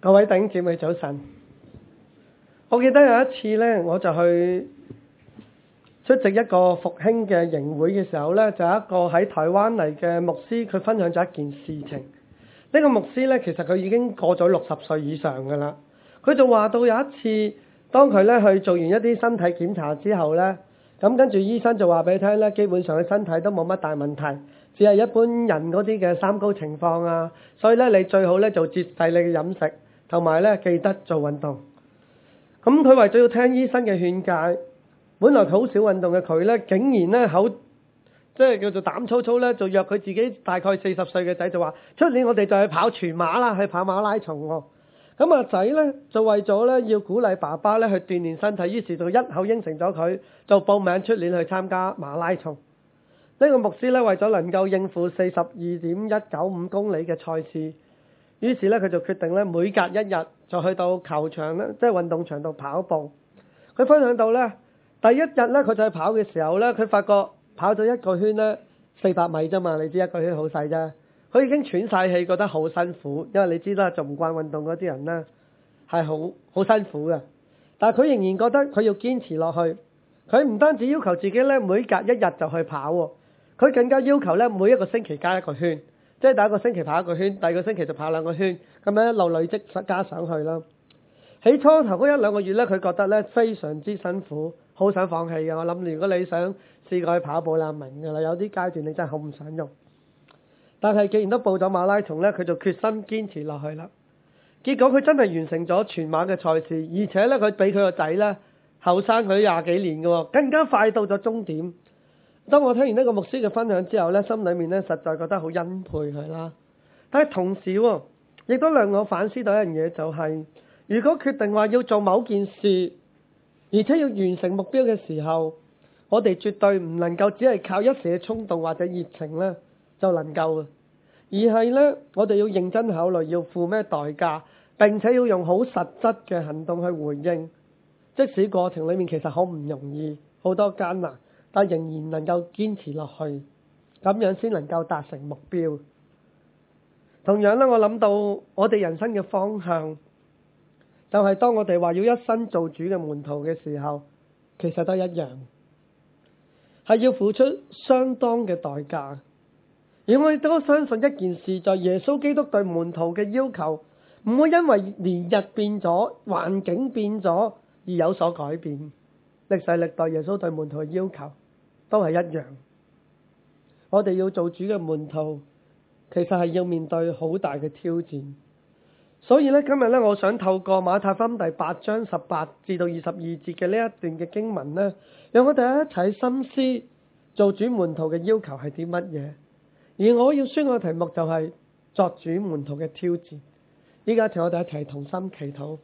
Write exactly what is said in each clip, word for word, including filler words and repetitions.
各位弟兄姊妹早晨，我記得有一次呢，我就去出席一個復興嘅營會嘅時候呢，就有一個喺台灣嚟嘅牧師，佢分享咗一件事情。呢個牧師呢，其實佢已經過咗六十歲以上噶啦。佢就話到有一次，當佢呢去做完一啲身體檢查之後呢，咁跟住醫生就話俾佢聽呢，基本上佢身體都冇乜大問題，只係一般人嗰啲嘅三高情況啊。所以呢，你最好呢做節制你嘅飲食，同埋呢記得做運動。咁佢為咗要聽醫生嘅勸誡，本來好少運動嘅佢呢，竟然呢口即係叫做膽粗粗呢，就約佢自己大概四十歲嘅仔就話：出年我哋就去跑全馬啦，去跑馬拉松喎。咁阿仔呢，就為咗呢要鼓勵爸爸呢去鍛鍊身體，於是就一口應承咗佢，就報名出年去參加馬拉松。呢個牧師呢，為咗能夠應付四十二點一九五公里嘅賽事，於是呢，佢就決定呢每隔一日就去到球場呢，即係運動場度跑步。佢分享到呢，第一日呢，佢就去跑嘅時候呢，佢發覺跑咗一個圈呢，四百米啫嘛，你知一個圈好細啫。佢已經喘晒氣，覺得好辛苦，因為你知啦，做唔慣運動嗰啲人呢係好好辛苦嘅。但係佢仍然覺得佢要堅持落去。佢唔單止要求自己呢每隔一日就去跑喎，佢更加要求呢每一個星期加一個圈，即係第一個星期跑一個圈，第二個星期就跑兩個圈，咁樣一路累積加上去啦。起初頭嗰一兩個月呢，佢覺得呢非常之辛苦，好想放棄嘅。我諗如果你想試過去跑步啦，明㗎啦，有啲階段你真係好唔想用。但係既然都報咗馬拉松呢，佢就決心堅持落去啦。結果佢真係完成咗全馬嘅賽事，而且呢，佢比佢個仔呢後生佢廿幾年嘅喎，更加快到咗終點。當我聽完呢個牧師嘅分享之後呢，心裏面呢實在覺得好欽佩佢啦。但係同時喎，亦都令我反思到一樣嘢，就係如果決定話要做某件事，而且要完成目標嘅時候，我哋絕對唔能夠只係靠一時嘅衝動或者熱情呢就能夠嘅，而係呢，我哋要認真考慮要付咩代價，並且要用好實質嘅行動去回應。即使過程裏面其實好唔容易，好多艱難，但仍然能夠堅持落去，咁樣先能夠達成目標。同樣呢，我諗到我哋人生嘅方向，就係當我哋話要一生做主嘅門徒嘅時候，其實都一樣，係要付出相當嘅代價。而我哋都相信一件事，就係耶穌基督對門徒嘅要求，唔會因為年日變咗、環境變咗而有所改變。歷世歷代耶穌對門徒嘅要求都係一樣。我哋要做主嘅門徒，其實係要面對好大嘅挑戰。所以咧，今日咧，我想透過馬太福音第八章十八至到二十二節嘅呢一段嘅經文咧，讓我哋一齊深思做主門徒嘅要求係啲乜嘢。而我要宣嘅題目就係作主門徒嘅挑戰。依家請我哋一齊同心祈禱。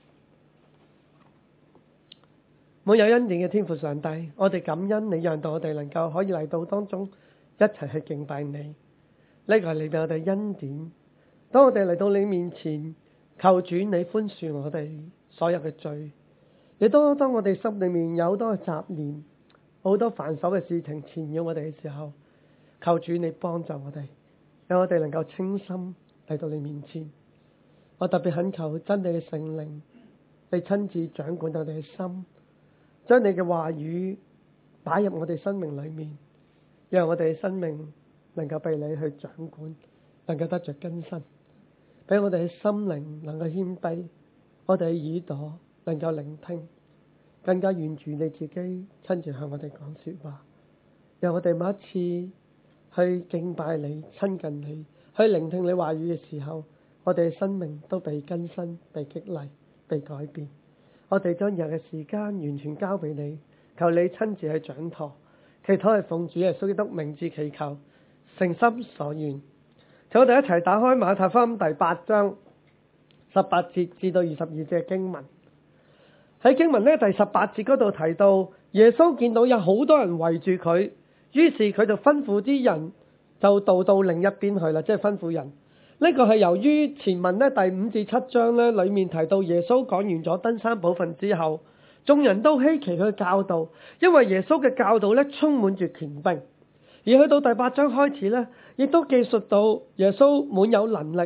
滿有恩典嘅天父上帝，我哋感恩你讓到我哋能夠可以嚟到當中一齊去敬拜你。呢個係你俾我哋恩典。當我哋嚟到你面前，求主你寬恕我哋所有嘅罪。亦都當我哋心裏面有好多嘅雜念，好多繁瑣嘅事情纏繞我哋嘅時候，求主你幫助我哋，讓我哋能夠清心嚟到你面前。我特別懇求真理嘅聖靈，你親自掌管我哋嘅心，將你嘅話語擺入我哋生命裏面，讓我哋嘅生命能夠被你去掌管，能夠得着更新，俾我哋嘅心靈能夠謙卑，我哋嘅耳朵能夠聆聽，更加願住你自己親自向我哋講說話，讓我哋每一次去敬拜你、親近你、去聆聽你話語嘅時候，我哋嘅生命都被更新、被激勵、被改變。我哋將日嘅時間完全交俾你，求你親自去掌舵。祈禱係奉主耶穌基督名字祈求，誠心所願。請我哋一齊打開馬太福音第八章十八節至到二十二節嘅經文。喺經文呢第十八節嗰度提到，耶穌見到有好多人圍住佢，於是佢就吩咐啲人就渡到另一邊去啦，即係吩咐人。呢個係由於前文呢第五至七章呢裏面提到耶穌講完咗登山寶訓之後，眾人都稀奇佢嘅教導，因為耶穌嘅教導呢充滿住權柄。而去到第八章開始呢，亦都記述到耶穌滿有能力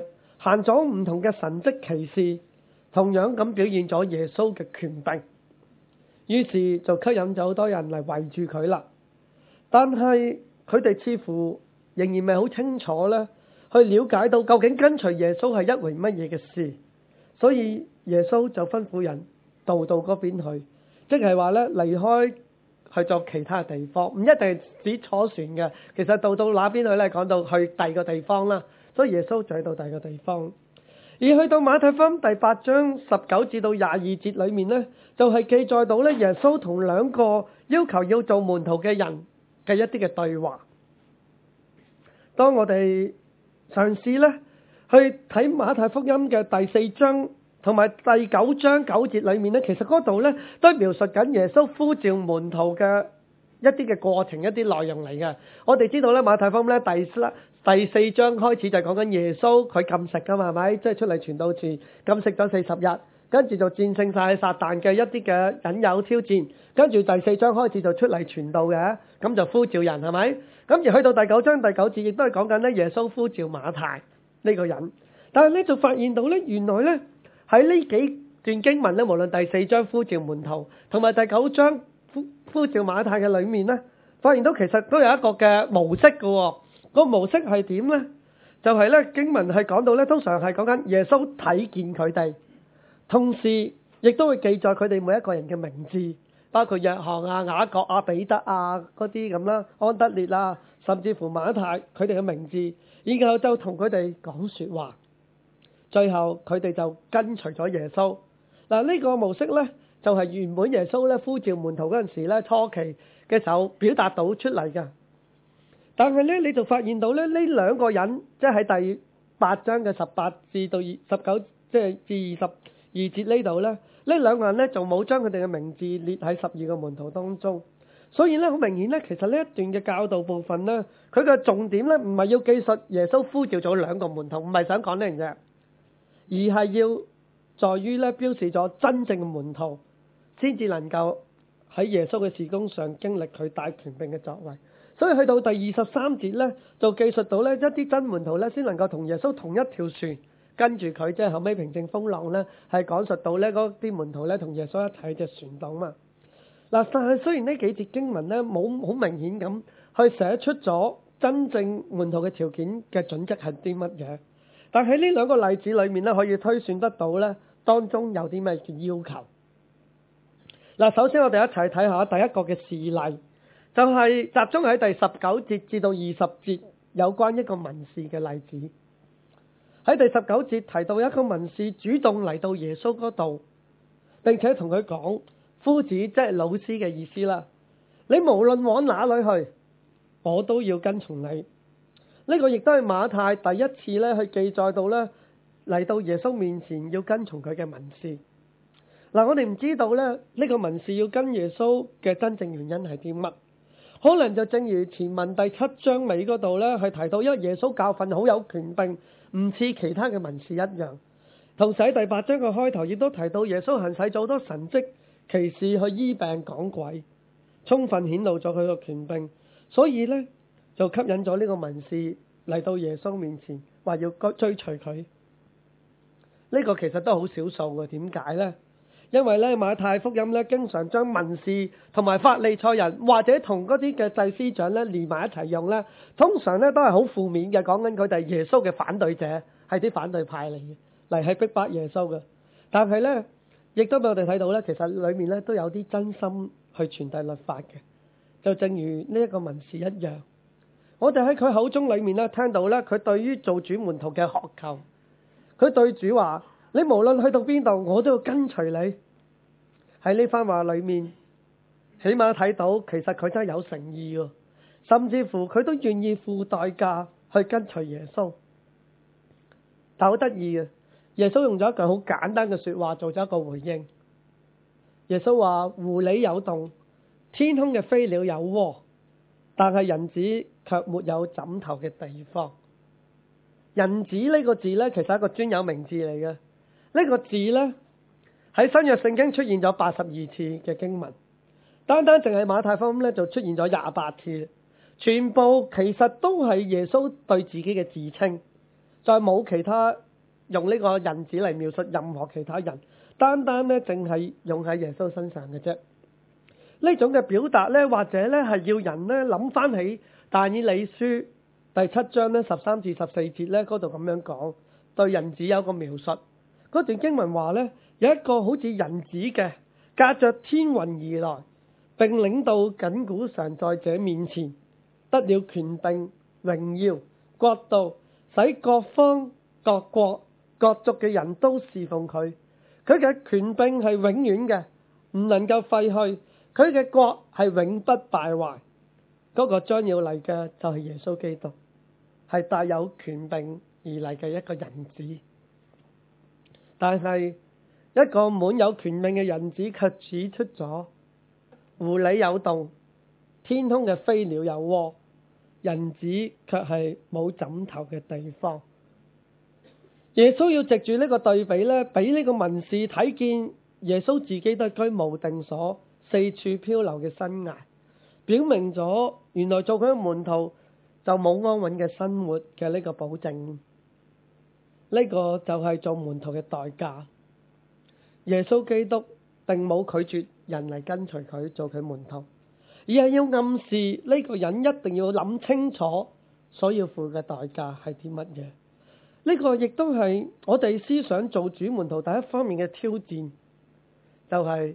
行咗唔同嘅神蹟奇事，同樣咁表現咗耶穌嘅權柄，於是就吸引咗好多人嚟圍住佢啦。但係佢哋似乎仍然未好清楚咧，去了解到究竟跟隨耶穌係一回乜嘢嘅事，所以耶穌就吩咐人渡到嗰邊去，即係話咧離開去咗其他地方，唔一定係指坐船嘅，其實渡到那邊去咧，講到去第二個地方啦。所以耶穌就去到第二個地方，而去到馬太福音第八章十九至到廿二節裏面咧，就係、是、記載到咧耶穌同兩個要求要做門徒嘅人嘅一啲嘅對話。當我哋嘗試咧去睇馬太福音嘅第四章同埋第九章九節裏面咧，其實嗰度咧都係描述緊耶穌呼召門徒嘅一啲嘅過程、一啲內容嚟嘅。我哋知道咧馬太福音咧第第四章開始就係講緊耶穌佢禁食噶嘛，係咪？即係出嚟傳道前禁食咗四十日，跟住就戰勝晒撒旦嘅一啲嘅引誘挑戰，跟住第四章開始就出嚟傳道嘅，咁就呼召人，係咪？咁而去到第九章第九節亦都係講緊咧耶穌呼召馬太呢個人，但係咧就發現到咧原來咧喺呢幾段經文咧，無論第四章呼召門徒同埋第九章呼呼召馬太嘅裏面咧，發現到其實都有一個嘅模式嘅喎。個模式係點呢？就係咧經文係講到咧，通常係講緊耶穌睇見佢哋，同時亦都會記載佢哋每一個人嘅名字，包括約翰啊、雅各啊、彼得啊嗰啲咁啦，安德烈啊，甚至乎馬太佢哋嘅名字，然後就同佢哋講說話，最後佢哋就跟隨咗耶穌。嗱，呢個模式咧就係原本耶穌咧呼召門徒嗰陣時咧初期嘅時候表達到出嚟嘅。但係咧，你就發現到咧，呢兩個人即係喺第八章嘅十八至到二十九，即係至二十二節呢度咧，呢兩個人咧就冇將佢哋嘅名字列喺十二個門徒當中。所以咧，好明顯咧，其實呢一段嘅教導部分咧，佢嘅重點咧唔係要記述耶穌呼召咗兩個門徒，唔係想講呢樣嘢，而係要在於咧標示咗真正嘅門徒先至能夠喺耶穌嘅事工上經歷佢大權柄嘅作為。所以去到第二十三節咧，就記述到咧一啲真門徒咧，先能夠同耶穌同一條船，跟住佢，即係後尾平靜風浪咧，係講述到咧嗰啲門徒咧同耶穌一齊隻船度嘛。嗱，但係雖然呢幾節經文咧冇好明顯咁去寫出咗真正門徒嘅條件嘅準則係啲乜嘢，但喺呢兩個例子裏面咧，可以推算得到咧當中有啲咩嘅要求。嗱，首先我哋一齊睇下第一個嘅事例。就係集中喺第十九節至到二十節有關一個文士嘅例子。喺第十九節提到一個文士主動嚟到耶穌嗰度，並且同佢講，夫子即係老師嘅意思啦。你無論往哪裏去，我都要跟從你。呢個亦都係馬太第一次咧去記載到咧嚟到耶穌面前要跟從佢嘅文士。嗱，我哋唔知道咧呢個文士要跟耶穌嘅真正原因係啲乜？可能就正如前文第七章尾嗰度咧，係提到，因為耶穌教訓好有權柄，唔似其他嘅文士一樣。同時喺第八章嘅開頭亦都提到，耶穌行使咗好多神蹟奇事去醫病趕鬼，充分顯露咗佢個權柄，所以咧就吸引咗呢個文士嚟到耶穌面前，話要追隨佢。呢、這個其實都好少數嘅，點解呢？因為咧馬太福音咧經常將文士同埋法利賽人或者同嗰啲嘅祭司長咧連埋一齊用咧，通常咧都係好負面嘅，講緊佢哋耶穌嘅反對者，係啲反對派嚟嘅，嚟係逼迫耶穌嘅。但係咧亦都俾我哋睇到咧，其實裏面咧都有啲真心去傳遞律法嘅，就正如呢一個文士一樣。我哋喺佢口中裏面咧聽到咧，佢對於做主門徒嘅渴求，佢對主話：你無論去到邊度，我都要跟隨你。喺呢番話裏面，起碼睇到其實佢真係有誠意喎，甚至乎佢都願意付代價去跟隨耶穌。但好得意嘅，耶穌用咗一句好簡單嘅說話做咗一個回應。耶穌話：狐狸有洞，天空嘅飛鳥有窩，但係人子卻沒有枕頭嘅地方。人子呢個字呢，其實係一個專有名字嚟嘅。呢、這個字呢，喺新約聖經出現咗八十二次嘅經文，單單淨係馬太福音咧就出現咗廿八次，全部其實都係耶穌對自己嘅自稱，再冇其他用呢個人子嚟描述任何其他人，單單咧淨係用喺耶穌身上嘅啫。呢種嘅表達咧，或者咧係要人咧諗翻起但以理書第七章咧十三至十四節咧嗰度咁樣講，對人子有個描述。嗰段經文話咧，有一個好似人子嘅，駕着天雲而來，並領到亙古常在者面前，得了權柄、榮耀、國度，使各方各國各族嘅人都侍奉佢。佢嘅權柄係永遠嘅，唔能夠廢去。佢嘅國係永不敗壞。嗰個將要嚟嘅就係耶穌基督，係帶有權柄而嚟嘅一個人子。但係一個滿有權柄嘅人子卻指出咗，狐狸有洞，天空嘅飛鳥有窩，人子卻係冇枕頭嘅地方。耶穌要藉住呢個對比咧，俾呢個文士睇見耶穌自己都係居無定所、四處漂流嘅生涯，表明咗原來做佢嘅門徒就冇安穩嘅生活嘅呢個保證。呢個就係做門徒嘅代價。耶穌基督並冇拒絕人嚟跟隨佢做佢門徒，而係要暗示呢個人一定要諗清楚所要付嘅代價係啲乜嘢。呢個亦都係我哋思想做主門徒第一方面嘅挑戰，就係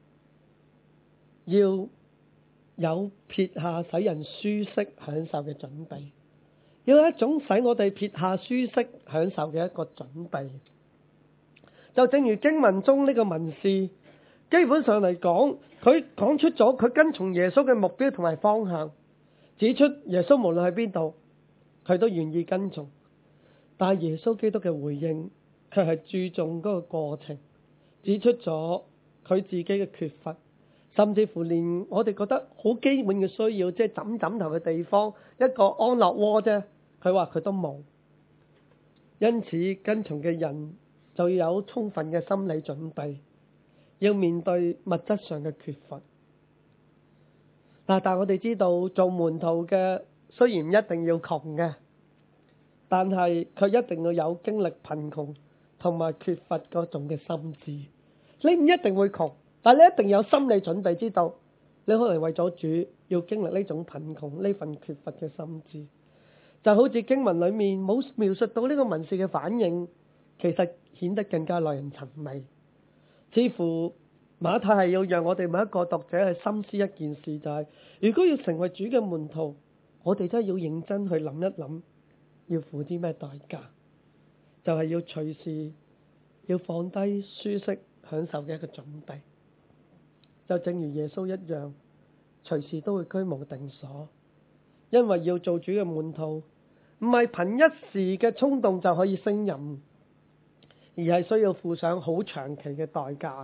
要有撇下使人舒適享受嘅準備，要有一種使我哋撇下舒適享受嘅一個準備。就正如經文中呢個文士，基本上嚟講，佢講出咗佢跟從耶穌嘅目標同埋方向，指出耶穌無論喺邊度，佢都願意跟從。但係耶穌基督嘅回應卻係注重嗰個過程，指出咗佢自己嘅缺乏，甚至乎連我哋覺得好基本嘅需要，即係枕枕頭嘅地方，一個安樂窩啫，佢話佢都冇。因此跟從嘅人就要有充分嘅心理準備，要面對物質上嘅缺乏。嗱，但係我哋知道做門徒嘅雖然唔一定要窮嘅，但係佢一定要有經歷貧窮同埋缺乏嗰種嘅心智。你唔一定會窮，但你一定有心理準備，知道你可能為咗主要經歷呢種貧窮，呢份缺乏嘅心智。就好似經文裏面冇描述到呢個文士嘅反應，其實顯得更加耐人尋味。似乎馬太係要讓我哋每一個讀者去深思一件事，就係、是、如果要成為主嘅門徒，我哋真係要認真去諗一諗，要付啲咩代價？就係、是、要隨時要放低舒適享受嘅一個準備。就正如耶穌一樣，隨時都會居無定所，因為要做主嘅門徒，唔係憑一時嘅衝動就可以勝任，而係需要付上好長期嘅代價。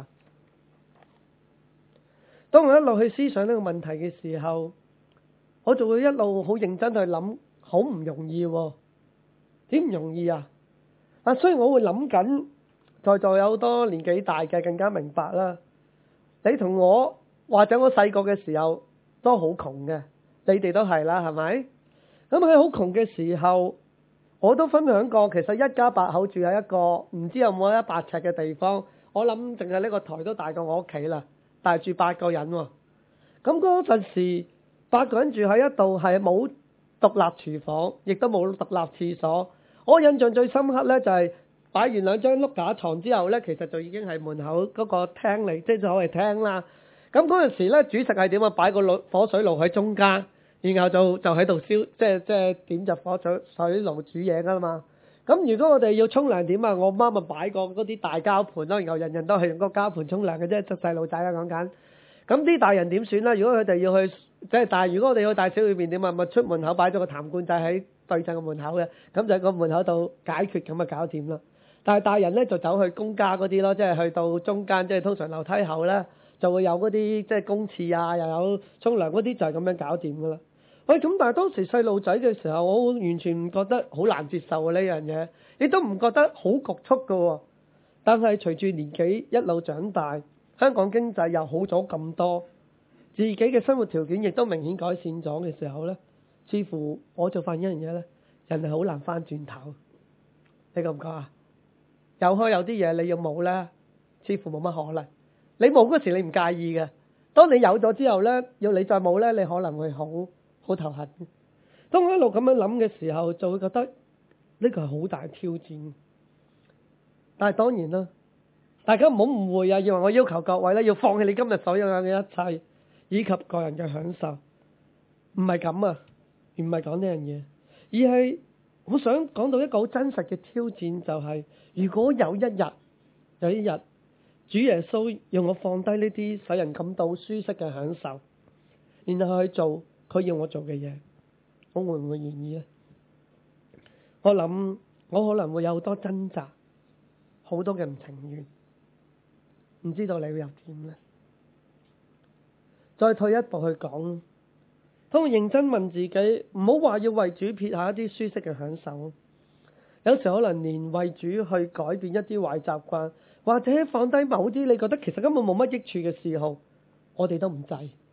當我一路去思想呢個問題嘅時候，我就會一路好認真去諗，好唔容易喎。點唔容易啊？啊，所以我會諗緊，在座有好多年紀大嘅更加明白啦。你同我或者我細個嘅時候都好窮嘅，你哋都係啦，係咪？咁喺好窮嘅時候，我都分享過，其實一家八口住喺一個唔知有冇一百尺嘅地方，我諗淨係呢個台都大過我屋企啦，但係住八個人喎。咁嗰陣時，八個人住喺一度係冇獨立廚房，亦都冇獨立廁所。我印象最深刻咧，就係擺完兩張碌架床之後咧，其實就已經係門口嗰個廳嚟，即係所謂廳啦。咁嗰陣時咧，煮食係點啊？擺個爐火水爐喺中間，然後就就喺度燒，即係即係點着火水水爐煮嘢噶嘛。咁如果我哋要沖涼點啊？我媽咪擺個嗰啲大膠盤咯，然後人人都係用個膠盤沖涼嘅啫，就細路仔啊講緊。咁啲大人點算咧？如果佢哋要去即係，但係如果我哋要帶小裏邊點啊？咪出門口擺咗個痰罐仔喺對陣個門口嘅，咁就喺個門口度解決咁啊搞掂啦。但係大人咧就走去公家嗰啲咯，即係去到中間，即係通常樓梯口咧就會有嗰啲即係公廁啊，又有沖涼嗰啲，就係咁樣搞掂噶啦。喂，咁但係當時細路仔嘅時候，我完全唔覺得好難接受呢樣嘢，亦都唔覺得好局促噶。但係隨住年紀一路長大，香港經濟又好咗咁多，自己嘅生活條件亦都明顯改善咗嘅時候咧，似乎我就發現一樣嘢咧，人係好難翻轉頭。你覺唔覺啊？ 有開有啲嘢你要冇咧，似乎冇乜可能。你冇嗰時你唔介意嘅，當你有咗之後咧，要你再冇咧，你可能會好好頭痕。當我一路咁樣諗嘅時候，就會覺得呢個係好大挑戰。但係當然啦，大家唔好誤會啊，以為我要求各位咧要放棄你今日所有嘅一切，以及個人嘅享受，唔係咁啊，而唔係講呢樣嘢，而係我想講到一個好真實嘅挑戰，就係如果有一日，有一日主耶穌要我放低呢啲使人感到舒適嘅享受，然後去做佢要我做嘅嘢，我會唔會願意咧？我諗我可能會有好多掙扎，好多嘅唔情願，唔知道你會又點咧？再退一步去講，當我認真問自己，唔好話要為主撇下一啲舒適嘅享受，有時可能連為主去改變一啲壞習慣，或者放低某啲你覺得其實根本冇乜益處嘅嗜好，我哋都唔制。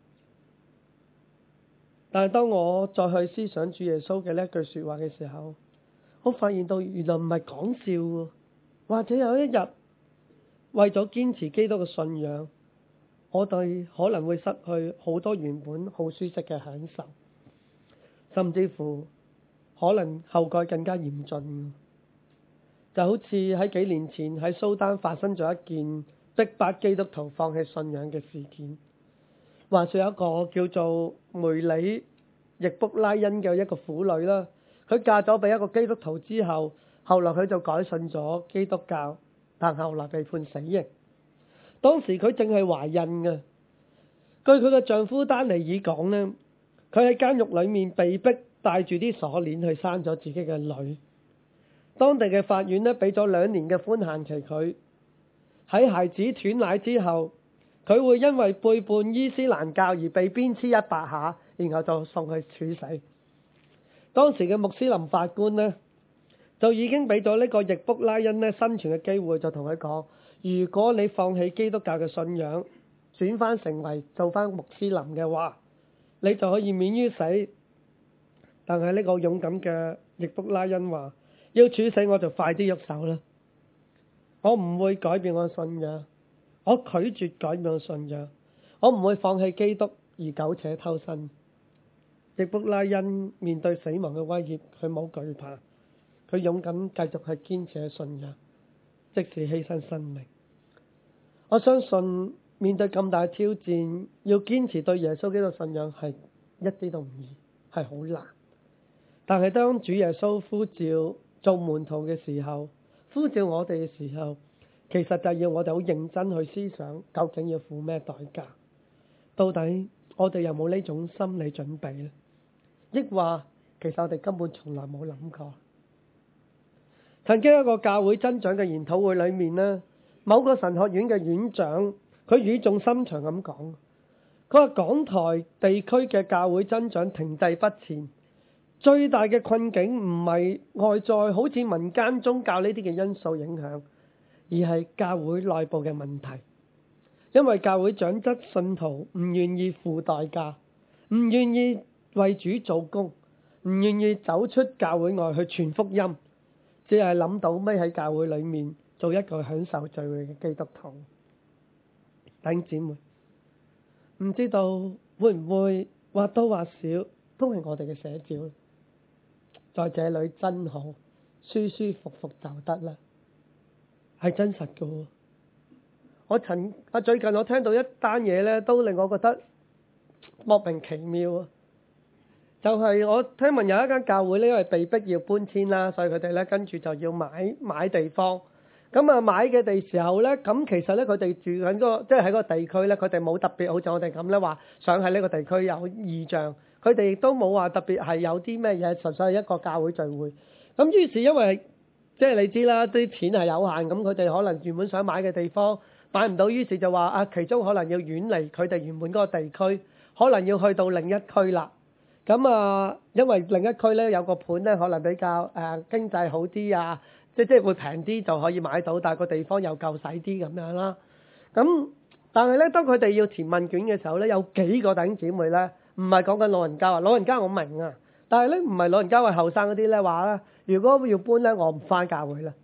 但係當我再去思想主耶穌嘅呢一句說話嘅時候，我發現到原來唔係講笑喎，或者有一日為咗堅持基督嘅信仰，我哋可能會失去好多原本好舒適嘅享受，甚至乎可能後果更加嚴峻。就好似喺幾年前喺蘇丹發生咗一件逼迫基督徒放棄信仰嘅事件。話說有一個叫做梅里易卜拉恩嘅一個婦女啦，佢嫁咗俾一個基督徒之後，後來佢就改信咗基督教，但後來被判死刑。當時佢正係懷孕嘅，據佢嘅丈夫丹尼爾講呢，佢喺監獄裏面被逼帶住啲鎖鏈去生咗自己嘅女。當地嘅法院呢，俾咗兩年嘅寬限期佢，喺孩子斷奶之後，佢會因為背叛伊斯蘭教而被鞭笞一百下，然後就送去處死。當時嘅穆斯林法官呢，就已經俾咗呢個易卜拉恩呢生存嘅機會，就同佢講：如果你放棄基督教嘅信仰，轉翻成為做翻穆斯林嘅話，你就可以免於死。但係呢個勇敢嘅易卜拉恩話：要處死我就快啲喐手啦！我唔會改變我嘅信仰，我拒絕改變我嘅信仰，我唔會放棄基督而苟且偷生。易卜拉恩面對死亡嘅威脅，佢冇懼怕，佢勇敢繼續去堅持信仰，即使犧牲生命。我相信面對咁大嘅挑戰，要堅持對耶穌基督信仰係一啲都唔易，係好難。但係當主耶穌呼召做門徒嘅時候，呼召我哋嘅時候，其實就係要我哋好認真去思想，究竟要付咩代價？到底我哋有冇呢種心理準備呢？抑或其實我哋根本從來冇諗過。曾經一個教會增長嘅研討會裏面呢，某個神學院嘅院長，佢語重心長咁講，佢話港台地區嘅教會增長停滯不前，最大嘅困境唔係外在好似民間宗教呢啲嘅因素影響，而係教會內部嘅問題。因為教會長執信徒唔願意付代價，唔願意為主做工，唔願意走出教會外去傳福音，只係諗到咩喺教會裏面做一個享受聚會嘅基督徒。弟兄姊妹，唔知道會唔會或多或少都係我哋嘅寫照？在這裏真好，舒舒服服就得啦，係真實㗎。我曾啊最近我聽到一單嘢咧，都令我覺得莫名其妙啊！就係、是、我聽聞有一間教會咧，因為被逼要搬遷啦，所以佢哋咧跟住就要買買地方。咁啊買嘅地時候咧，咁其實咧佢哋住緊嗰個，即係喺個地區咧，佢哋冇特別好似我哋咁咧話想喺呢個地區有異象。佢哋亦都冇話特別係有啲咩嘢，純粹係一個教會聚會。咁於是因為即係你知啦，啲錢係有限，咁佢哋可能原本想買嘅地方買唔到，於是就話啊，其中可能要遠離佢哋原本嗰個地區，可能要去到另一區啦。咁啊，因為另一區咧有個盤咧，可能比較誒、呃、經濟好啲啊，即即係會平啲就可以買到，但係個地方又夠使啲咁樣啦。咁但係咧，當佢哋要填問卷嘅時候咧，有幾個弟兄姊妹咧，唔係講緊老人家啊，老人家我明啊，但係咧唔係老人家，係後生嗰啲咧話咧，如果要搬咧，我唔返教會啦。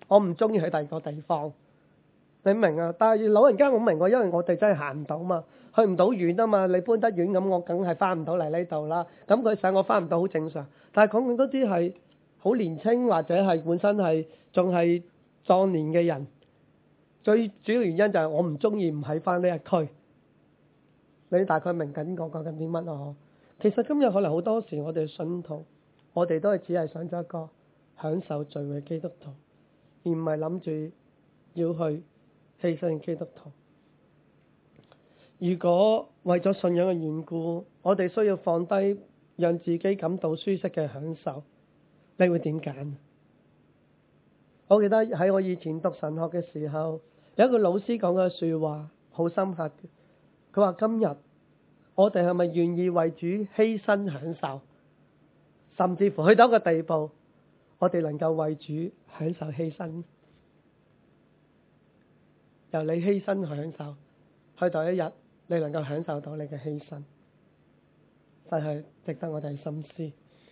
我唔中意去第二個地方。你明啊？但係老人家我明喎，因為我哋真係行唔到嘛，去唔到遠啊嘛。你搬得遠咁，我梗係翻唔到嚟呢度啦。咁佢想我翻唔到好正常。但係講緊嗰啲係好年青或者係本身係仲係壯年嘅人，最主要原因就係我唔中意唔喺翻呢一區。你大概明緊我講緊啲乜咯？其實今日可能好多時我哋信徒，我哋都係只係想做一個享受聚會基督徒，而唔係諗住要去犧牲基督徒。如果為咗信仰嘅緣故，我哋需要放低讓自己感到舒適嘅享受，你會點揀？我記得喺我以前讀神學嘅時候，有一個老師講嘅說話好深刻嘅。佢話今日我哋係咪願意為主犧牲享受，甚至乎去到一個地步，我哋能夠為主享受犧牲，由你犧牲享受，去到一日你能夠享受到你嘅犧牲，真係值得我哋深思。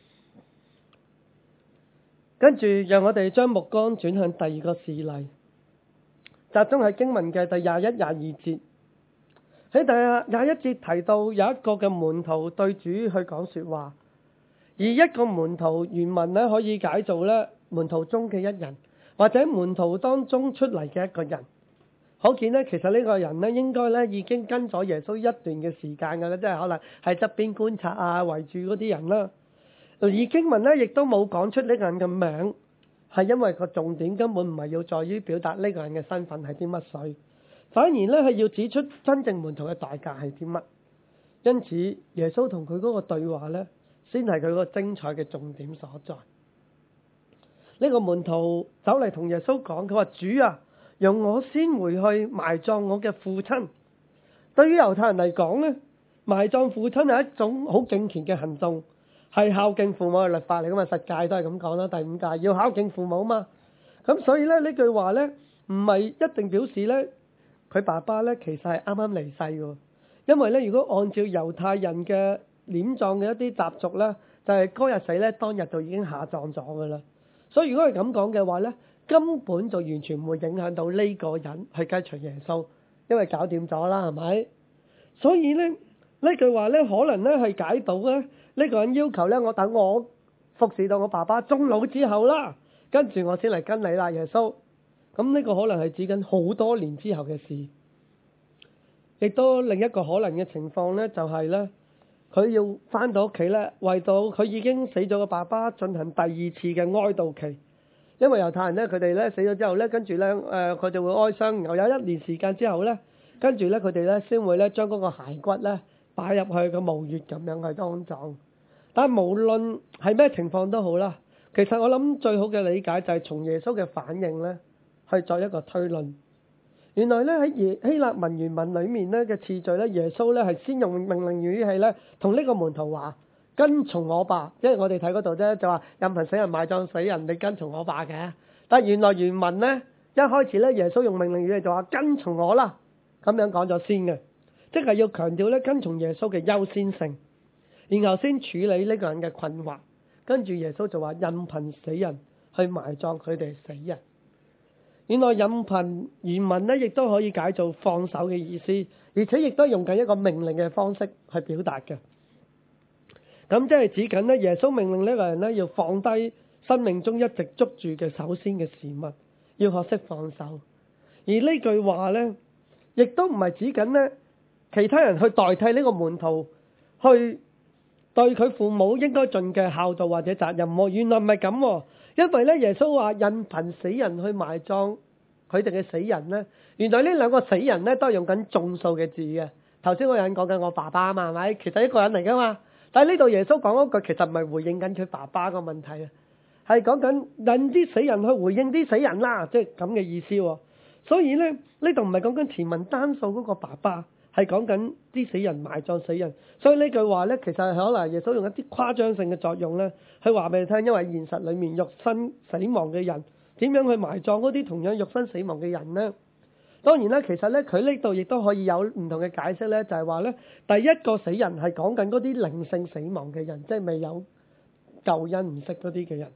跟住讓我哋將目光轉向第二個事例，集中喺經文嘅第廿一、廿二節。喺第廿一節提到有一個嘅門徒對主去講說話，而一個門徒原文咧可以解做咧門徒中嘅一人，或者門徒當中出嚟嘅一個人。可見咧，其實呢個人咧應該咧已經跟咗耶穌一段嘅時間㗎啦，即係可能喺側邊觀察啊、圍住嗰啲人啦。而經文咧亦都冇講出呢個人嘅名，係因為個重點根本唔係要在於表達呢個人嘅身份係啲乜水，反而咧係要指出真正門徒嘅代價係啲乜。因此耶穌同佢嗰個對話咧，先係佢個精彩嘅重點所在。呢個門徒走嚟同耶穌講，佢話：主啊，讓我先回去埋葬我嘅父親。對於猶太人嚟講咧，埋葬父親係一種好敬虔嘅行動，係孝敬父母嘅律法嚟噶嘛，十誡都係咁講啦。第五誡要孝敬父母嘛。咁所以咧呢句話咧，唔係一定表示咧佢爸爸咧其實係啱啱離世嘅。因為咧如果按照猶太人嘅殮葬嘅一啲習俗咧，就係嗰日死咧當日就已經下葬咗噶啦。所以如果係咁講嘅話咧，根本就完全唔會影響到呢個人去跟隨耶穌，因為搞掂咗啦，係咪？所以咧呢句話咧可能咧係解到咧呢個人要求咧，我等我服侍到我爸爸終老之後啦，跟住我先嚟跟你啦，耶穌。咁呢個可能係指緊好多年之後嘅事。亦都另一個可能嘅情況咧，就係咧佢要翻到屋企咧，為到佢已經死咗嘅爸爸進行第二次嘅哀悼期。因為猶太人咧，佢哋咧死咗之後咧，跟住咧誒佢哋會哀傷，然後有一年時間之後咧，跟住咧佢哋咧先會咧將嗰個骸骨咧擺入去個墓穴咁樣去安葬。但係無論係咩情況都好啦，其實我諗最好嘅理解就係從耶穌嘅反應咧去作一個推論。原來咧喺耶希臘文原文裡面咧嘅次序咧，耶穌咧係先用命令語氣咧同呢個門徒話：跟從我吧。因為我哋睇嗰度啫，就話任憑死人埋葬死人，你跟從我吧嘅。但係原來原文咧一開始咧，耶穌用命令語氣就話跟從我啦，咁樣講咗先嘅，即係要強調咧跟從耶穌嘅優先性，然後先處理呢個人嘅困惑。跟住耶穌就話任憑死人去埋葬佢哋死人。原來任憑原文咧亦都可以解做放手嘅意思，而且亦都用緊一個命令嘅方式去表達嘅。咁即係指緊咧，耶穌命令呢個人咧要放低生命中一直捉住嘅首先嘅事物，要學識放手。而呢句話咧，亦都唔係指緊咧其他人去代替呢個門徒去對佢父母應該盡嘅孝道或者責任喎。原來唔係咁喎。因為咧，耶穌話任憑死人去埋葬佢哋嘅死人咧，原來呢兩個死人咧都係用緊眾數嘅字嘅。頭先嗰個人講緊我爸爸啊嘛，係咪？其實一個人嚟噶嘛。但係呢度耶穌講嗰句其實唔係回應緊佢爸爸個問題啊，係講緊引啲死人去回應啲死人啦，即係咁嘅意思喎。所以咧呢度唔係講緊前文單數嗰個爸爸，係講緊啲死人埋葬死人。所以呢句話咧，其實係可能耶穌用一啲誇張性嘅作用咧，去話俾你聽。因為現實裡面肉身死亡嘅人點樣去埋葬嗰啲同樣肉身死亡嘅人呢？當然啦，其實咧佢呢度亦都可以有唔同嘅解釋咧，就係話咧第一個死人係講緊嗰啲靈性死亡嘅人，即係未有救恩唔識嗰啲嘅人。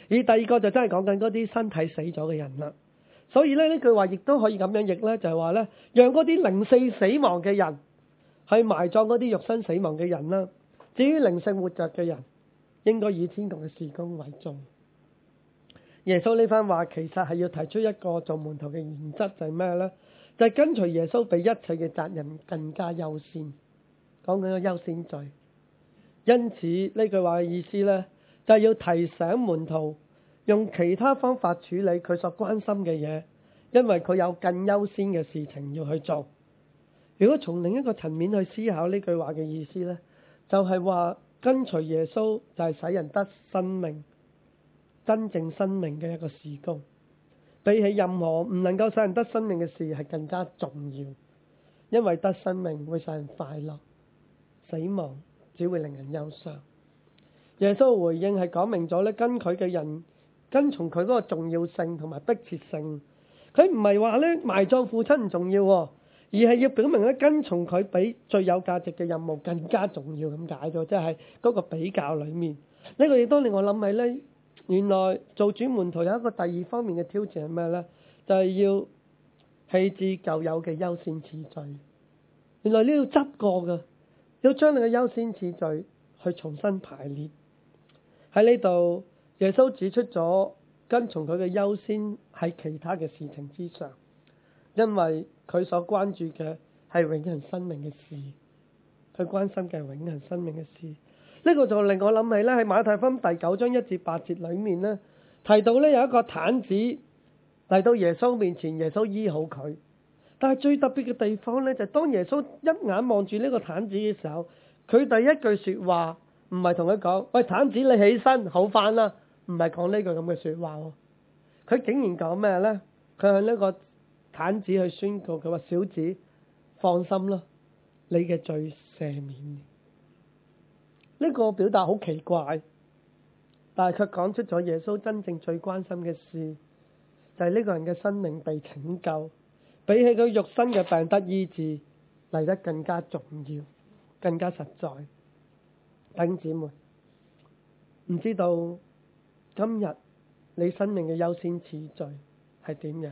而第二個就真係講緊嗰啲身體死咗嘅人啦。所以咧呢句話亦都可以咁樣譯咧，就係話咧，讓嗰啲靈性死亡嘅人去埋葬嗰啲肉身死亡嘅人啦。至於靈性活着嘅人，應該以天國嘅事工為重。耶穌呢番話其實係要提出一個做門徒嘅原則，就係咩咧？就係、是、跟隨耶穌比一切嘅責任更加優先，講緊個優先序。因此呢句話嘅意思咧，就係、是、要提醒門徒用其他方法處理佢所關心嘅嘢，因為佢有更優先嘅事情要去做。如果從另一個層面去思考呢句話嘅意思咧，就係、是、話跟隨耶穌就係使人得生命，真正生命嘅一個事工，比起任何唔能夠使人得生命嘅事係更加重要。因為得生命會使人快樂，死亡只會令人憂傷。耶穌回應係講明咗咧，跟佢嘅人跟從佢嗰個重要性同埋迫切性。佢唔係話咧埋葬父親唔重要，而係要表明咧跟從佢比最有價值嘅任務更加重要咁解咗，即係嗰個比較裏面呢個亦都令我諗起咧。原來做主門徒有一個第二方面嘅挑戰係咩呢？就係、是、要棄置舊有嘅優先次序。原來你要執過㗎，要將你嘅優先次序去重新排列。喺呢度，耶穌指出咗跟從佢嘅優先喺其他嘅事情之上，因為佢所關注嘅係永恆生命嘅事，佢關心嘅係永恆生命嘅事。呢個就令我諗起咧，喺馬太福音第九章一至八節裏面咧，提到咧有一個癱子嚟到耶穌面前，耶穌醫好佢。但係最特別嘅地方咧，就係當耶穌一眼望住呢個癱子嘅時候，佢第一句說話唔係同佢講：喂，癱子你起身好返啦，唔係講呢句咁嘅說話。佢竟然講咩咧？佢向呢個癱子去宣告，佢話：小子，放心啦，你嘅罪赦免。呢個表達好奇怪，但係卻講出咗耶穌真正最關心嘅事，就係呢個人嘅生命被拯救，比起佢肉身嘅病得醫治嚟得更加重要，更加實在。弟兄姊妹，唔知道今日你生命嘅優先次序係點樣？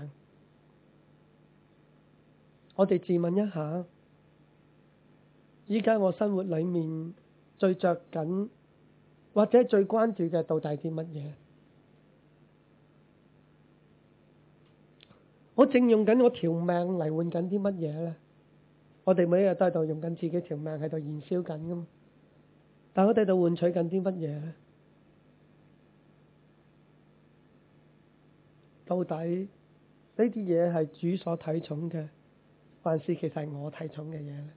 我哋自問一下，依家我生活裏面最着緊或者最關注嘅到底係啲乜嘢？我正用緊我條命嚟換緊啲乜嘢呢？我哋每一日都喺度用緊自己條命喺度燃燒緊㗎嘛，但我哋喺度換取緊啲乜嘢呢？到底呢啲嘢係主所睇重嘅，還是其實係我睇重嘅嘢呢？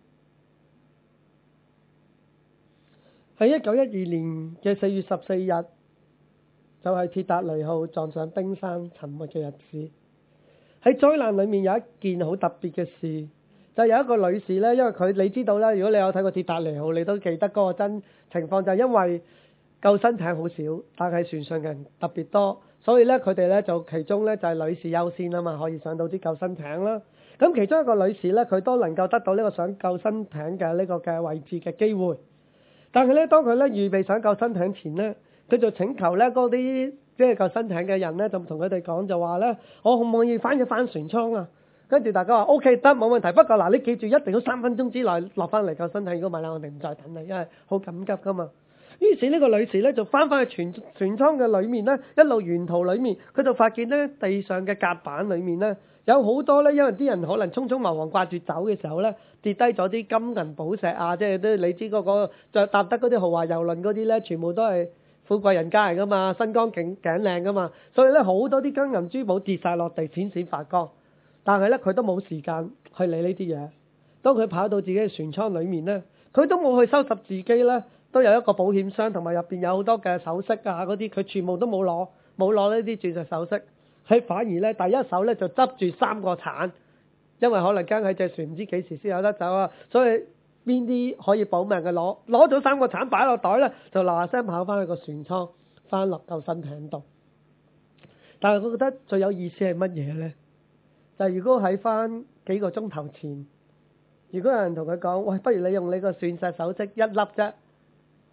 喺一九一二年嘅四月十四日，就係鐵達尼號撞上冰山沉沒嘅日子。喺災難裏面有一件好特別嘅事，就係有一個女士咧，因為佢你知道啦，如果你有睇過鐵達尼號，你都記得嗰個真情況，就係因為救生艇好少，但係船上嘅人特別多，所以咧佢哋咧就其中咧就係女士優先啊嘛，可以上到啲救生艇啦。咁其中一個女士咧，佢都能夠得到呢個上救生艇嘅呢個嘅位置嘅機會。但係咧，當佢咧預備上救生艇前咧，佢就請求咧嗰啲即係救生艇嘅人咧，就同佢哋講就話咧：我可唔可以翻一翻船艙啊？跟住大家話 O K 得，冇問題。不過嗱，你記住一定要三分鐘之內落翻嚟救生艇，如果唔係咧，我哋唔再等你，因為好緊急噶嘛。於是呢個女士咧就翻返去船船艙嘅裏面咧，一路沿途裏面，佢就發現咧地上嘅甲板裏面咧有好多咧，因為啲人可能匆匆忙忙掛住走嘅時候咧，跌低咗啲金銀寶石啊，即係都你知嗰個就搭得嗰啲豪華遊輪嗰啲咧，全部都係富貴人家嚟噶嘛，身光頸頸靚噶嘛，所以咧好多啲金銀珠寶跌晒落地，閃閃發光。但係咧佢都冇時間去理呢啲嘢。當佢跑到自己嘅船艙裏面咧，佢都冇去收拾自己咧。都有一個保險箱，同埋入邊有好多嘅首飾啊，嗰啲佢全部都冇攞，冇攞呢啲鑽石首飾。佢反而咧第一手咧就執住三個鏟，因為可能驚喺隻船唔知幾時先有得走啊，所以邊啲可以保命嘅攞，攞咗三個鏟擺落袋咧，就嗱嗱聲跑翻去個船艙，翻落救生艇度。但係我覺得最有意思係乜嘢咧？就係如果喺翻幾個鐘頭前，如果有人同佢講：喂，不如你用你個鑽石首飾一粒啫。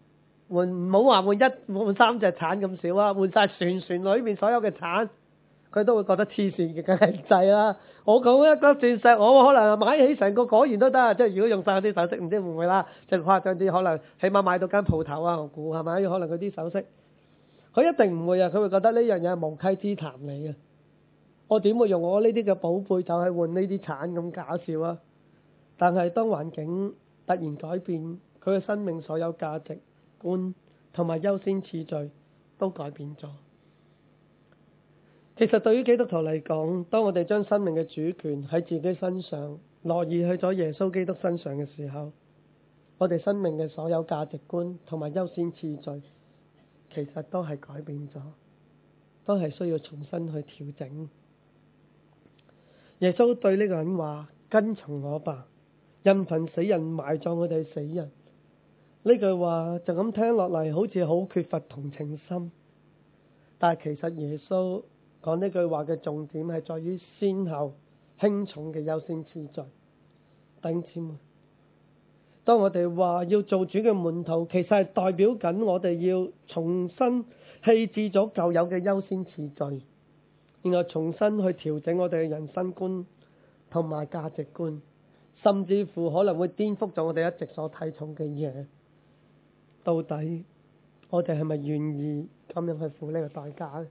換唔好話換一換三隻橙咁少啊，換晒船船裏面所有嘅橙，佢都會覺得黐線嘅，梗係唔制啦。我講一粒鑽石，我可能買起成個果園都得，即係如果用晒嗰啲首飾，唔知會唔會啦，即係誇張啲，可能起碼買到間鋪頭啊，我估係咪？可能佢啲首飾，佢一定唔會啊，佢會覺得呢樣嘢係無稽之談嚟嘅。我點會用我呢啲嘅寶貝就係換呢啲橙咁搞笑啊？但係當環境突然改變，佢嘅生命所有價值觀同埋優先次序都改變咗。其實對於基督徒嚟講，當我哋將生命嘅主權喺自己身上，挪移去咗耶穌基督身上嘅時候，我哋生命嘅所有價值觀同埋優先次序，其實都係改變咗，都係需要重新去調整。耶穌對呢個人話：跟從我吧，任憑死人埋葬佢哋死人。呢句話就咁聽落嚟，好似好缺乏同情心，但係其實耶穌講呢句話嘅重點係在於先後輕重嘅優先次序。弟兄姊妹，當我哋話要做主嘅門徒，其實係代表緊我哋要重新棄置咗舊有嘅優先次序，然後重新去調整我哋嘅人生觀同埋價值觀，甚至乎可能會顛覆咗我哋一直所睇重嘅嘢。到底我哋係咪願意咁樣去付呢個代價呢？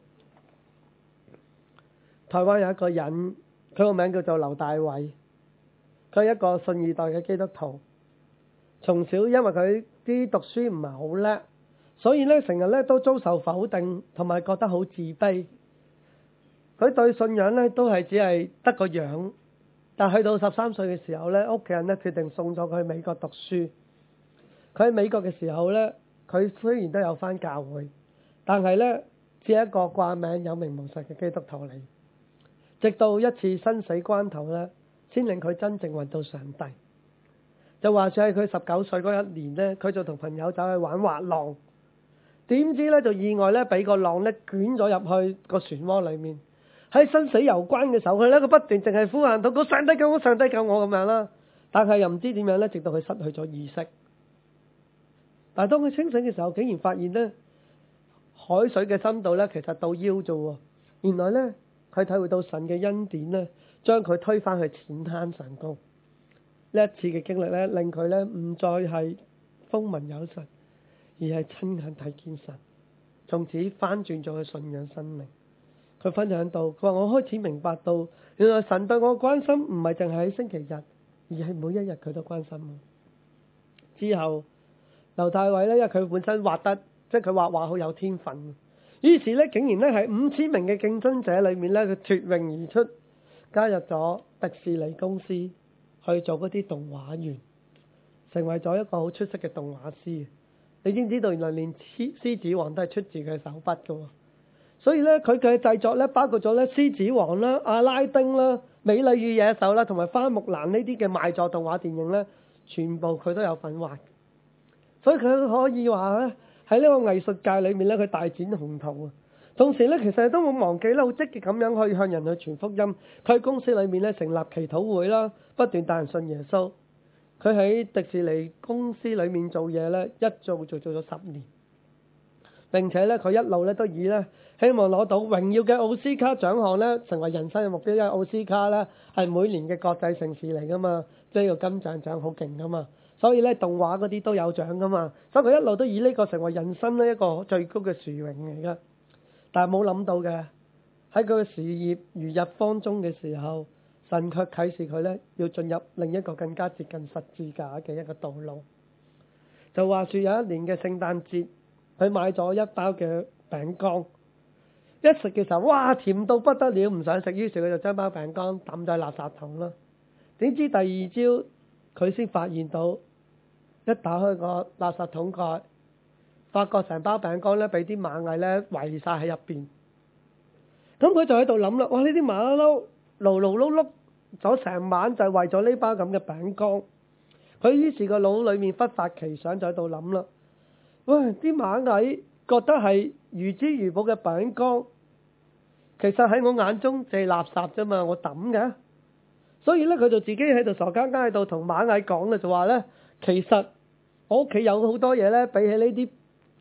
台灣有一個人，佢個名叫做劉大偉，佢係一個信二代嘅基督徒。從小因為佢啲讀書唔係好叻，所以咧成日咧都遭受否定，同埋覺得好自卑。佢對信仰咧都係只係得個樣，但去到十三歲嘅時候咧，屋企人咧決定送咗佢去美國讀書。佢喺美國嘅時候咧，佢雖然都有返教會，但係咧只係一個掛名有名無實嘅基督徒嚟。直到一次生死關頭咧，先令佢真正揾到上帝。就話說喺佢十九歲嗰一年咧，佢就同朋友走去玩滑浪，點知咧就意外咧俾個浪咧捲咗入去個漩渦裏面。喺生死攸關嘅時候，佢咧佢不斷淨係呼喊到個上帝救我，上帝救我咁樣啦。但係又唔知點樣咧，直到佢失去咗意識。但係當佢清醒嘅時候，竟然發現咧海水嘅深度咧其實到腰啫喎。原來咧佢體會到神嘅恩典咧，將佢推返去淺灘上高。呢一次嘅經歷咧，令佢咧唔再係風聞有神，而係親眼睇見神，從此翻轉咗佢信仰生命。佢分享到，佢話我開始明白到，原來神對我嘅關心唔係淨係喺星期日，而係每一日佢都關心我。之後劉大偉咧，因為佢本身畫得，即係佢畫畫好有天分，於是咧竟然咧喺五千名嘅競爭者裏面咧，佢脫穎而出，加入咗迪士尼公司去做嗰啲動畫員，成為咗一個好出色嘅動畫師。你知唔知道原來連獅獅子王都係出自佢手筆㗎喎？所以咧佢嘅製作咧包括咗咧獅子王啦、阿拉丁啦、美麗與野獸啦同埋花木蘭呢啲嘅賣座動畫電影咧，全部佢都有份畫。所以佢可以話咧喺呢個藝術界裏面咧，佢大展宏圖啊！同時咧，其實都冇忘記咧，好積極咁樣去向人去傳福音。佢喺公司裏面咧成立祈禱會啦，不斷帶人信耶穌。佢喺迪士尼公司裏面做嘢咧，一做就做咗十年。並且咧，佢一路咧都以咧希望攞到榮耀嘅奧斯卡獎項咧，成為人生嘅目標。因為奧斯卡咧係每年嘅國際盛事嚟噶嘛，即係個金像獎好勁噶嘛。所以咧動畫嗰啲都有獎噶嘛，所以佢一路都以呢個成為人生咧一個最高嘅殊榮嚟噶。但係冇諗到嘅，喺佢嘅事業如日方中嘅時候，神卻啟示佢咧要進入另一個更加接近十字架嘅一個道路。就話說有一年嘅聖誕節，佢買咗一包嘅餅乾，一食嘅時候，哇，甜到不得了，唔想食，於是佢就將包餅乾抌在垃圾桶啦。點知第二朝佢先發現到，一打開個垃圾桶蓋，發覺成包餅乾咧俾啲螞蟻咧圍晒喺入邊。咁佢就喺度諗啦，哇！呢啲馬騮勞勞碌碌咗成晚就係為咗呢包咁嘅餅乾。佢於是個腦裏面忽發奇想，就喺度諗啦，喂！啲螞蟻覺得係如珠如寶嘅餅乾，其實喺我眼中就係垃圾啫嘛，我抌嘅。所以咧，佢就自己喺度傻更更喺度同螞蟻講嘅，就話咧，其實我屋企有好多嘢咧，比起呢啲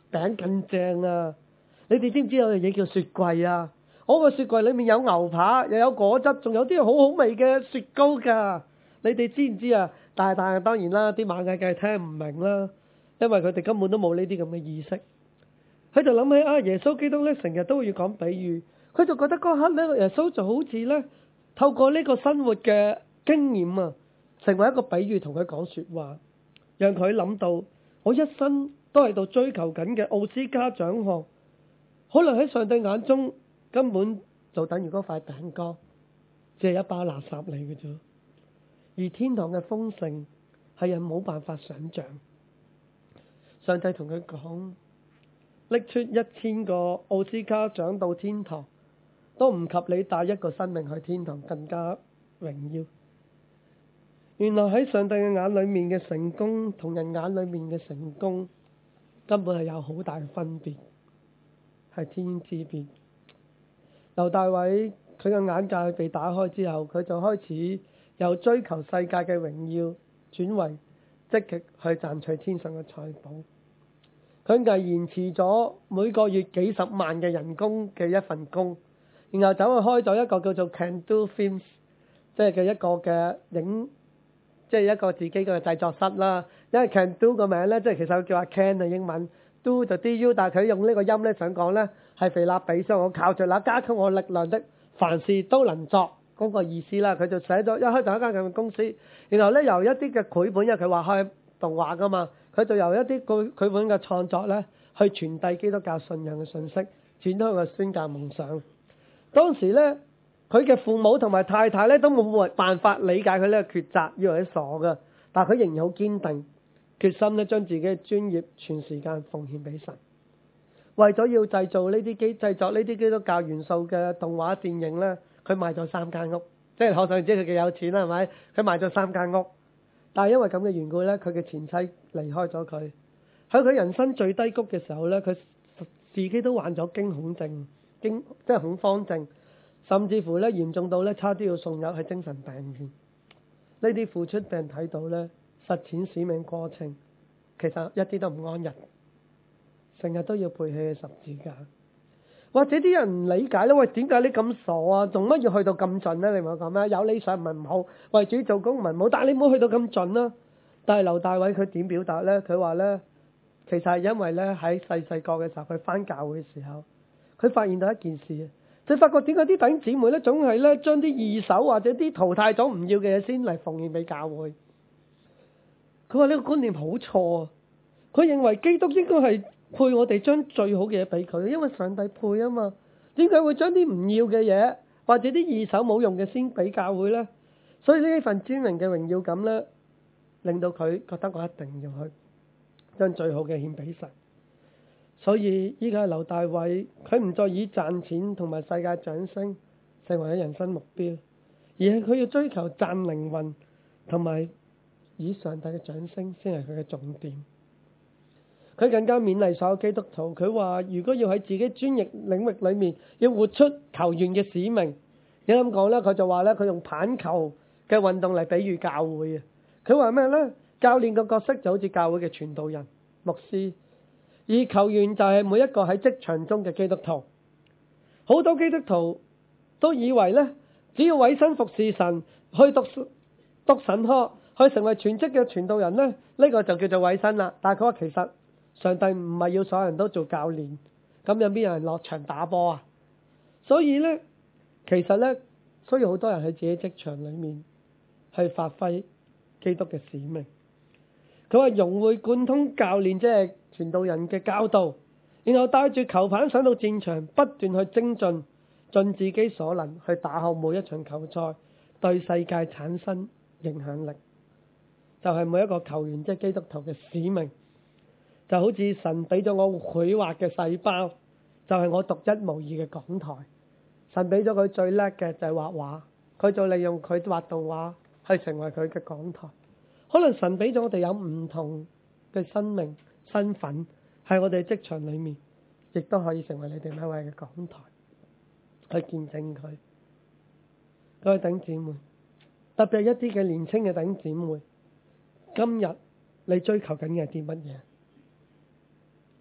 餅更正啊！你哋知唔知有樣嘢叫雪櫃啊？我個雪櫃裏面有牛扒，又有果汁，仲有啲好好味嘅雪糕㗎。你哋知唔知啊？但係但係當然啦，啲螞蟻梗係聽唔明啦，因為佢哋根本都冇呢啲咁嘅意識。佢就諗起啊，耶穌基督咧成日都要講比喻，佢就覺得嗰刻咧，耶穌就好似咧透過呢個生活嘅經驗啊，成為一個比喻同佢講説話，讓佢諗到我一生都喺度追求緊嘅奧斯卡獎項，可能喺上帝眼中根本就等於嗰塊餅乾，只係一包垃圾嚟嘅啫。而天堂嘅豐盛係人冇辦法想像。上帝同佢講，拎出一千個奧斯卡獎到天堂，都唔及你帶一個生命去天堂更加榮耀。原來喺上帝嘅眼裏面嘅成功，同人眼裏面嘅成功，根本係有好大嘅分別，係天淵之別。劉大偉佢嘅眼界被打開之後，佢就開始由追求世界嘅榮耀，轉為積極去賺取天上嘅財寶。佢毅然辭咗每個月幾十萬嘅人工嘅一份工，然後走去開咗一個叫做 Can Do Films， 即係嘅一個嘅影，即係一個自己嘅製作室啦。因為 Can Do 個名咧，即係其實叫阿 Can 啊，英文 Do 就 D U， 但係佢用呢個音咧想講咧係腓立比書，我靠著那加給我力量的，凡事都能作嗰個意思啦。佢就寫咗一開就一間咁嘅公司，然後咧由一啲嘅繪本，因為佢話開動畫噶嘛，佢就由一啲繪繪本嘅創作咧去傳遞基督教信仰嘅信息，展開個宣教夢想。當時咧，佢嘅父母同埋太太咧都冇辦法理解佢呢個抉擇，以為佢傻㗎，但係佢仍然好堅定，決心咧將自己嘅專業全時間奉獻俾神。為咗要製造呢啲基製作呢啲基督教元素嘅動畫電影咧，佢賣咗三間屋，即係可想而知佢幾有錢啦，係咪？佢賣咗三間屋，但係因為咁嘅緣故咧，佢嘅前妻離開咗佢。喺佢人生最低谷嘅時候咧，佢自己都患咗驚恐症，驚即係恐慌症，甚至乎咧嚴重到咧差啲要送入去精神病院。呢啲付出病睇到咧，實踐使命過程其實一啲都唔安逸，成日都要背起十字架。或者啲人唔理解咧，喂，點解你咁傻啊？做乜要去到咁盡咧？你咪講咩？有理想唔係唔好，為主做工唔係唔好，但係你唔好去到咁盡啦。但係劉大偉佢點表達咧？佢話咧，其實係因為咧喺細細個嘅時候，佢返教會嘅時候，佢發現到一件事，就發覺點解啲弟兄姊妹咧總係咧將啲二手或者啲淘汰咗唔要嘅嘢先嚟奉獻俾教會。佢話呢個觀念好錯啊！佢認為基督應該係配我哋將最好嘅嘢俾佢，因為上帝配啊嘛。點解會將啲唔要嘅嘢或者啲二手冇用嘅先俾教會呢？所以呢份尊榮嘅榮耀感呢，令到佢覺得我一定要去將最好嘅獻俾神。所以依家劉大偉佢唔再以賺錢同埋世界掌聲成為咗人生目標，而係佢要追求賺靈魂同埋以上帝嘅掌聲先係佢嘅重點。佢更加勉勵所有基督徒，佢話如果要喺自己專業領域裏面要活出球員嘅使命，你咁講咧，佢就話咧，佢用棒球嘅運動嚟比喻教會啊。佢話咩咧？教練個角色就好似教會嘅傳道人、牧師，而球員就係每一個喺職場中嘅基督徒。好多基督徒都以為咧，只要委身服侍神，去讀讀神學，去成為全職嘅傳道人咧，呢、這個就叫做委身啦。但係佢話其實上帝唔係要所有人都做教練，咁有邊有人落場打波啊？所以咧，其實咧，需要好多人喺自己職場裏面去發揮基督嘅使命。佢話融會貫通教練即係傳道人嘅教導，然後帶住球棒上到戰場，不斷去精進，盡自己所能去打好每一場球賽，對世界產生影響力。就係、是、每一個球員即係基督徒嘅使命。就好似神俾咗我繪畫嘅細胞，就係、是、我獨一無二嘅講台。神俾咗佢最叻嘅就係畫畫，佢就利用佢畫動畫去成為佢嘅講台。可能神俾咗我哋有唔同嘅生命身份，喺我哋職場裏面，亦都可以成為你哋每位嘅講台，去見證佢。各位弟兄姊妹，特別係一啲嘅年輕嘅弟兄姊妹，今日你追求緊嘅係啲乜嘢？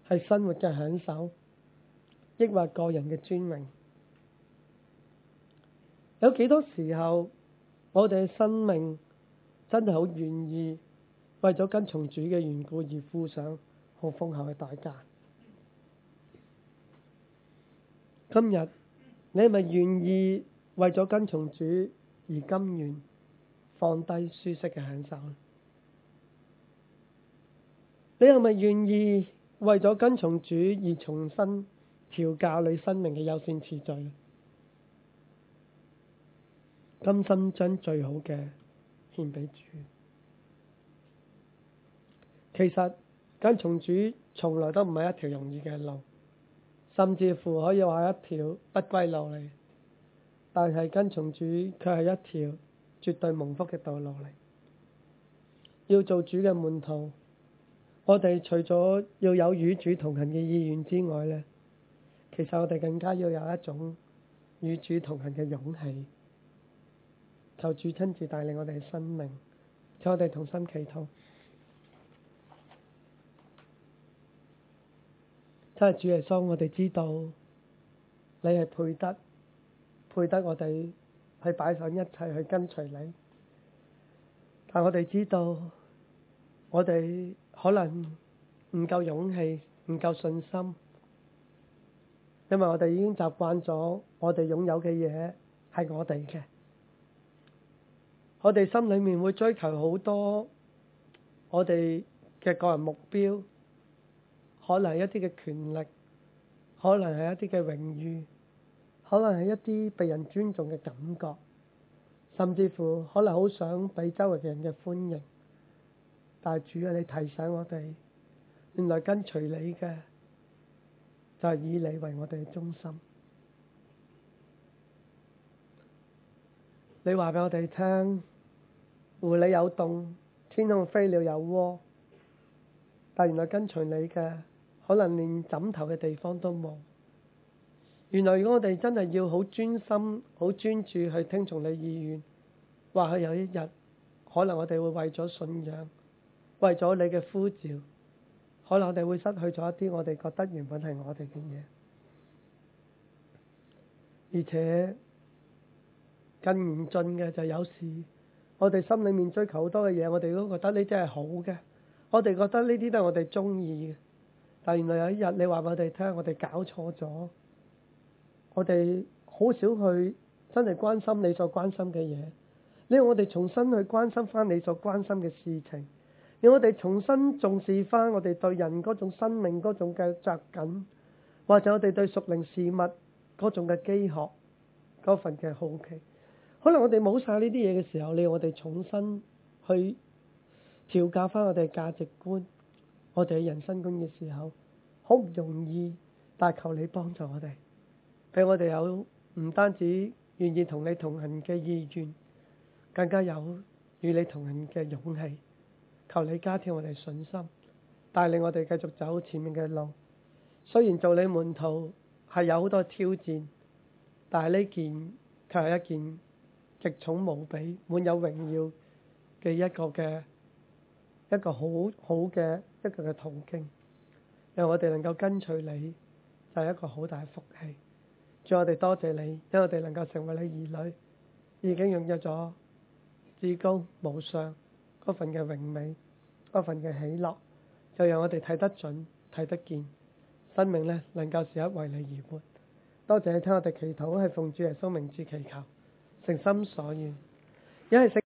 係生活嘅享受，抑或個人嘅尊榮？有幾多時候我哋嘅生命真係好願意為咗跟從主嘅緣故而付上好豐厚嘅代價？今日你係咪願意為咗跟從主而甘願放低舒適嘅享受？你係咪願意為咗跟從主而重新調教你生命嘅優先次序？甘心將最好嘅獻俾主。其實跟從主從來都唔係一條容易嘅路，甚至乎可以話一條不歸路嚟。但係跟從主卻係一條絕對蒙福嘅道路嚟。要做主嘅門徒，我哋除咗要有與主同行嘅意願之外呢，其實我哋更加要有一種與主同行嘅勇氣。求主親自帶領我哋嘅生命，請我哋同心祈禱。真係主耶穌，我哋知道你係配得，配得我哋去擺上一切去跟隨你。但我哋知道，我哋可能唔夠勇氣，唔夠信心，因為我哋已經習慣咗，我哋擁有嘅嘢係我哋嘅。我哋心裏面會追求好多我哋嘅個人目標，可能係一啲嘅權力，可能係一啲嘅榮譽，可能係一啲被人尊重嘅感覺，甚至乎可能好想俾周圍嘅人嘅歡迎。但係主啊，你提醒我哋，原來跟隨你嘅就係以你為我哋嘅中心。你話俾我哋聽，湖裏有洞，天空飛鳥有窩，但原來跟隨你嘅可能連枕頭嘅地方都冇。原來如果我哋真係要好專心、好專注去聽從你意願，或許有一日，可能我哋會為咗信仰，為咗你嘅呼召，可能我哋會失去咗一啲我哋覺得原本係我哋嘅嘢。而且更嚴峻嘅就有時，我哋心裏面追求好多嘅嘢，我哋都覺得呢啲係好嘅，我哋覺得呢啲都係我哋中意嘅。但原來有一日你話俾我哋聽，我哋搞錯咗，我哋好少去真係關心你所關心嘅嘢。你要我哋重新去關心翻你所關心嘅事情，要我哋重新重視翻我哋對人嗰種生命嗰種嘅着緊，或者我哋對屬靈事物嗰種嘅飢渴，嗰份嘅好奇。可能我哋冇晒呢啲嘢嘅時候，你要我哋重新去調教翻我哋嘅價值觀，我哋嘅人生觀嘅時候，好唔容易。但求你幫助我哋，俾我哋有唔單止願意同你同行嘅意願，更加有與你同行嘅勇氣。求你加添我哋信心，帶領我哋繼續走前面嘅路。雖然做你門徒係有好多挑戰，但係呢件卻係一件極重無比、滿有榮耀嘅一個嘅一個好好嘅一個嘅途徑，讓我哋能夠跟隨你，就係一個好大嘅福氣。主，我哋多謝你，因為我哋能夠成為你兒女，已經擁有咗至高無上嗰份嘅榮美，嗰份嘅喜樂，就讓我哋睇得準、睇得見，生命咧能夠時刻為你而活。多謝你聽我哋祈禱，係奉主耶穌名字祈求，誠心所願，因為